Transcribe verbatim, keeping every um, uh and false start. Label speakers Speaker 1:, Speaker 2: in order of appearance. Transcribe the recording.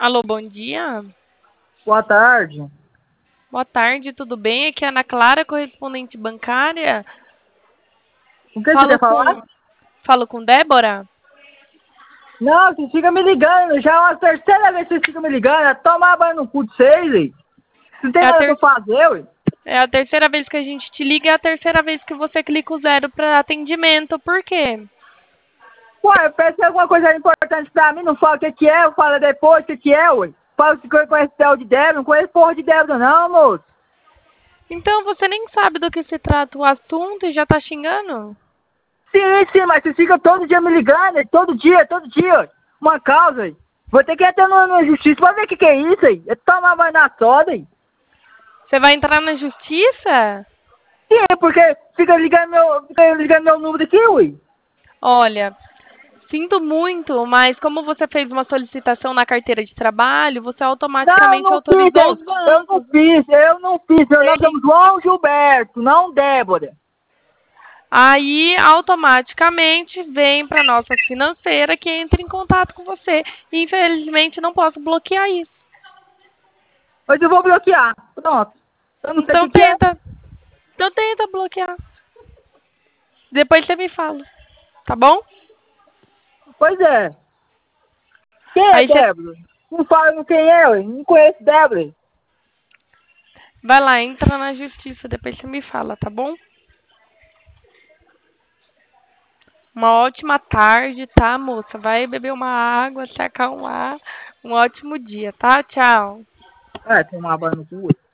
Speaker 1: Alô, bom dia.
Speaker 2: Boa tarde.
Speaker 1: Boa tarde, tudo bem? Aqui é a Ana Clara, correspondente bancária.
Speaker 2: O que você
Speaker 1: Falo
Speaker 2: quer falar?
Speaker 1: com, falo com Débora?
Speaker 2: Não, você fica me ligando. Já é uma terceira vez que você fica me ligando. É tomar banho no cu de vocês, aí. Não tem
Speaker 1: É a,
Speaker 2: nada pra
Speaker 1: ter...
Speaker 2: fazer, ué.
Speaker 1: é a terceira vez que a gente te liga e é a terceira vez que você clica o zero para atendimento. Por quê?
Speaker 2: Ué, eu peço alguma coisa importante pra mim, não fala o que que é, eu falo depois o que que é, ué. Fala se eu conheço o de débito, não conheço porra de débito não, moço.
Speaker 1: Então você nem sabe do que se trata o assunto e já tá xingando?
Speaker 2: Sim, sim, mas você fica todo dia me ligando, aí, todo dia, todo dia, ué. Uma causa, aí. Vou ter que entrar na na justiça pra ver o que que é isso, aí. É tomar banho na soda, aí.
Speaker 1: Você vai entrar na justiça?
Speaker 2: Sim, porque fica ligando meu, fica ligando meu número aqui, ué.
Speaker 1: Olha, sinto muito, mas como você fez uma solicitação na carteira de trabalho, você
Speaker 2: Não,
Speaker 1: automaticamente
Speaker 2: não fiz,
Speaker 1: autorizou os
Speaker 2: eu não
Speaker 1: bancos.
Speaker 2: fiz, eu não fiz. Meu nome é
Speaker 1: Ele
Speaker 2: João Gilberto, não Débora.
Speaker 1: Aí, automaticamente, vem para nossa financeira que entra em contato com você. Infelizmente, não posso bloquear isso.
Speaker 2: Mas eu vou bloquear. Pronto. Eu não sei o
Speaker 1: Então,
Speaker 2: que, que é.
Speaker 1: tenta. Então, tenta bloquear. Depois você me fala. Tá bom?
Speaker 2: Pois é. Quem é
Speaker 1: Aí, você
Speaker 2: Débora? Não fala quem é, ué. Não conheço Débora.
Speaker 1: vai lá, entra na justiça. Depois você me fala, tá bom? Uma ótima tarde, tá, moça? Vai beber uma água, se acalmar. Um ótimo dia, tá? Tchau.
Speaker 2: É, tomar banho no cu.